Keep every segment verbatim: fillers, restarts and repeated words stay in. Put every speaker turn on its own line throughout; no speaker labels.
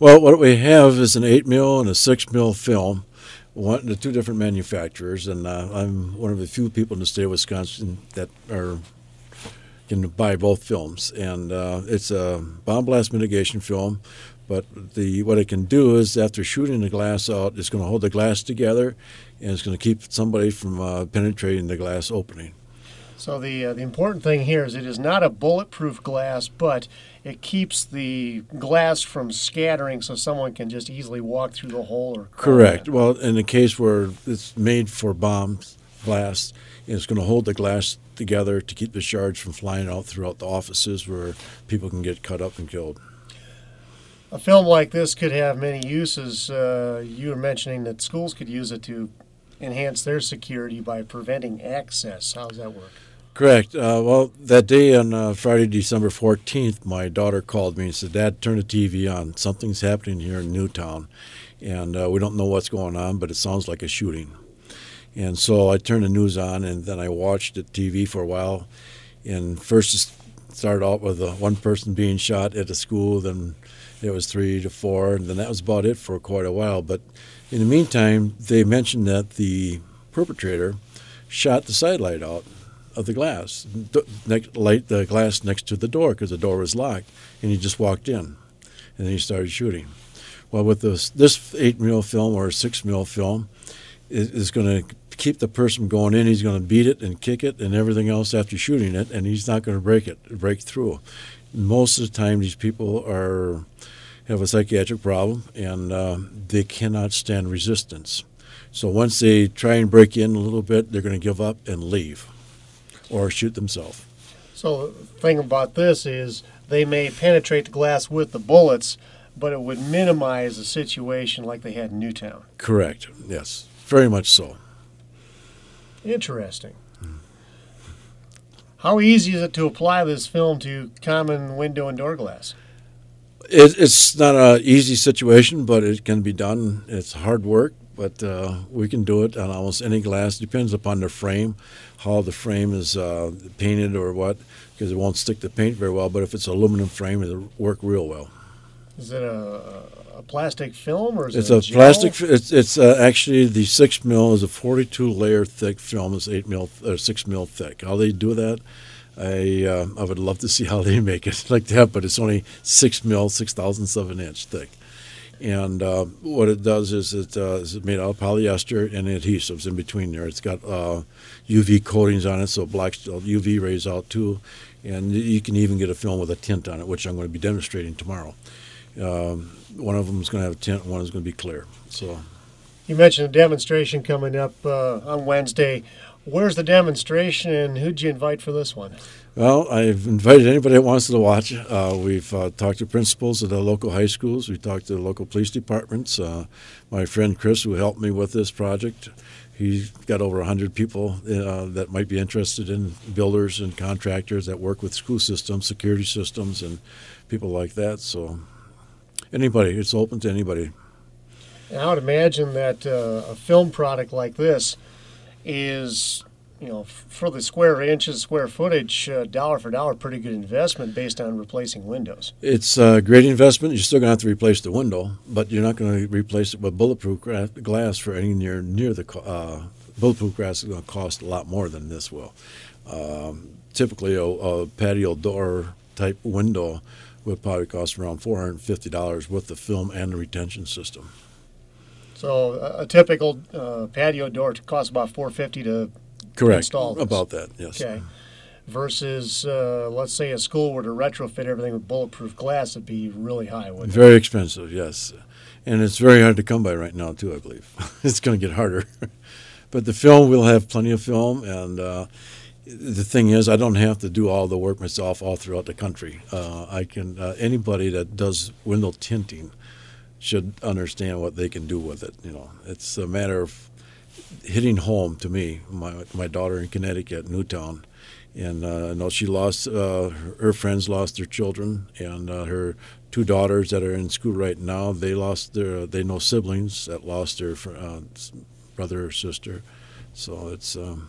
Well, what we have is an eight mil and a six mil film. One, the two different manufacturers, and uh, I'm one of the few people in the state of Wisconsin that are can buy both films. And uh, it's a bomb blast mitigation film, but the what it can do is after shooting the glass out, it's going to hold the glass together, and it's going to keep somebody from uh, penetrating the glass opening.
So the uh, the important thing here is it is not a bulletproof glass, but it keeps the glass from scattering so someone can just easily walk through the hole. Or
Correct. Well, in the case where it's made for bombs, blast, it's going to hold the glass together to keep the shards from flying out throughout the offices where people can get cut up and killed.
A film like this could have many uses. Uh, you were mentioning that schools could use it to enhance their security by preventing access. How does that work?
Correct. Uh, well, that day on uh, Friday, December fourteenth, my daughter called me and said, "Dad, turn the T V on. Something's happening here in Newtown, and uh, we don't know what's going on, but it sounds like a shooting." And so I turned the news on, and then I watched the T V for a while. And first it started out with uh, one person being shot at a school, then it was three to four, and then that was about it for quite a while. But in the meantime, they mentioned that the perpetrator shot the side light out of the glass, next, light the glass next to the door because the door was locked, and he just walked in, and then he started shooting. Well, with this this eight mil film or six mil film, is, is going to keep the person going in. He's going to beat it and kick it and everything else after shooting it, and he's not going to break it, break through. Most of the time, these people are have a psychiatric problem, and uh, they cannot stand resistance. So once they try and break in a little bit, they're going to give up and leave or shoot themselves.
So the thing about this is they may penetrate the glass with the bullets, but it would minimize a situation like they had in Newtown.
Correct. Yes, very much so.
Interesting. Hmm. How easy is it to apply this film to common window and door glass?
It, it's not an easy situation, but it can be done. It's hard work, but uh, we can do it on almost any glass. Depends upon the frame, how the frame is uh, painted or what, because it won't stick to paint very well. But if it's an aluminum frame, it'll work real well.
Is it a, a plastic film or is
it's
it a,
a
gel?
plastic? It's it's uh, actually the six mil is a forty-two layer thick film. It's eight mil or six mil thick. How they do that? I uh, I would love to see how they make it like that, but it's only six mil, six thousandths of an inch thick. And uh, what it does is it uh, is made out of polyester and adhesives in between there. It's got uh, U V coatings on it, so it blocks U V rays out too. And you can even get a film with a tint on it, which I'm going to be demonstrating tomorrow. Um, one of them is going to have a tint, one is going to be clear. So,
you mentioned a demonstration coming up uh, on Wednesday. Where's the demonstration, and who'd you invite for this one?
Well, I've invited anybody that wants to watch. Uh, we've uh, talked to principals of the local high schools. We've talked to the local police departments. Uh, my friend Chris, who helped me with this project, he's got over one hundred people uh, that might be interested in builders and contractors that work with school systems, security systems, and people like that. So anybody, it's open to anybody.
And I would imagine that uh, a film product like this is, you know, for the square inches, square footage, uh, dollar for dollar, pretty good investment based on replacing windows.
It's a great investment. You're still going to have to replace the window, but you're not going to replace it with bulletproof gra- glass for any near near the uh, bulletproof glass is going to cost a lot more than this will. Um, typically, a, a patio door type window would probably cost around four hundred fifty dollars with the film and the retention system.
So a, a typical uh, patio door costs about four hundred fifty dollars to
Correct.
install this.
About that, yes.
Okay. Versus, uh, let's say a school were to retrofit everything with bulletproof glass, it'd be really high, wouldn't it?
Very expensive, yes. And it's very hard to come by right now, too, I believe. It's going to get harder. But the film, we'll have plenty of film, and uh, the thing is, I don't have to do all the work myself all throughout the country. Uh, I can uh, anybody that does window tinting should understand what they can do with it. You know, it's a matter of hitting home to me. My my daughter in Connecticut, Newtown, and uh, I know she lost uh, her, her friends lost their children, and uh, her two daughters that are in school right now, they lost their they know siblings that lost their uh, brother or sister. So it's um,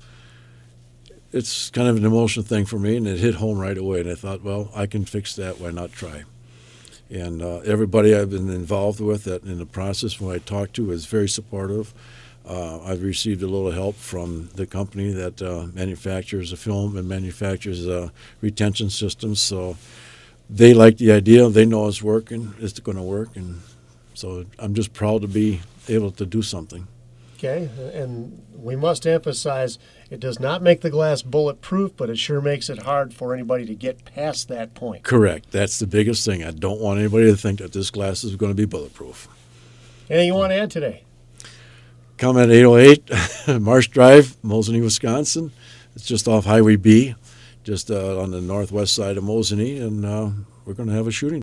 it's kind of an emotional thing for me, and it hit home right away. And I thought, well, I can fix that. Why not try? And uh, everybody I've been involved with that in the process, when I talk to, is very supportive. Uh, I've received a little help from the company that uh, manufactures the film and manufactures uh, retention systems. So they like the idea. They know it's working. It's going to work. And so I'm just proud to be able to do something.
Okay, and we must emphasize it does not make the glass bulletproof, but it sure makes it hard for anybody to get past that point.
Correct. That's the biggest thing. I don't want anybody to think that this glass is going to be bulletproof.
Anything you want to add today?
Come at eight oh eight Marsh Drive, Mosinee, Wisconsin. It's just off Highway B, just uh, on the northwest side of Mosinee, and uh, we're going to have a shooting.